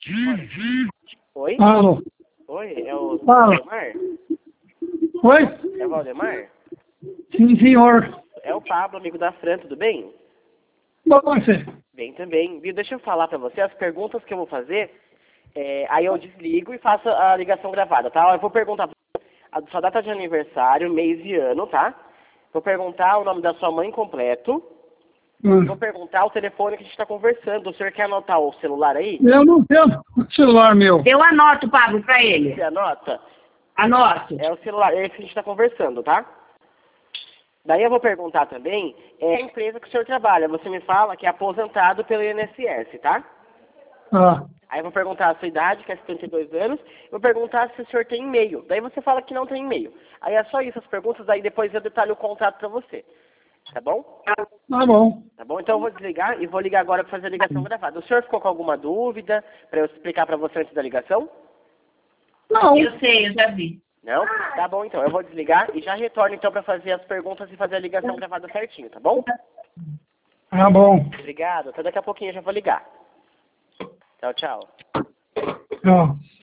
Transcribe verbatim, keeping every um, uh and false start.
Oi? Alô? Oi, é o Fala. Valdemar? Oi? É o Valdemar? Sim, senhor. É o Pablo, amigo da Fran, tudo bem? Bom, você? Bem também. Viu, deixa eu falar pra você as perguntas que eu vou fazer, é, aí eu desligo e faço a ligação gravada, tá? Eu vou perguntar a sua data de aniversário, mês e ano, tá? Vou perguntar o nome da sua mãe completo. Hum. Vou perguntar o telefone que a gente está conversando. O senhor quer anotar o celular aí? Eu não tenho celular meu. Eu anoto, Pablo, pra Você ele. anota? Anoto. É o celular, é esse que a gente está conversando, tá? Daí eu vou perguntar também é a empresa que o senhor trabalha. Você me fala que é aposentado pelo I N S S, tá? Ah, Aí eu vou perguntar a sua idade, que é setenta e dois anos. Eu vou perguntar se o senhor tem e-mail. Daí você fala que não tem e-mail. Aí é só isso, as perguntas. Daí depois eu detalho o contrato pra você. Tá bom? tá bom. Tá bom? Então eu vou desligar e vou ligar agora pra fazer a ligação gravada. O senhor ficou com alguma dúvida pra eu explicar pra você antes da ligação? Não. Eu sei, eu já vi. Não? Tá bom, então. Eu vou desligar e já retorno então pra fazer as perguntas e fazer a ligação gravada certinho, tá bom? Tá bom. Obrigado. Até daqui a pouquinho eu já vou ligar. Tchau, tchau. Tchau.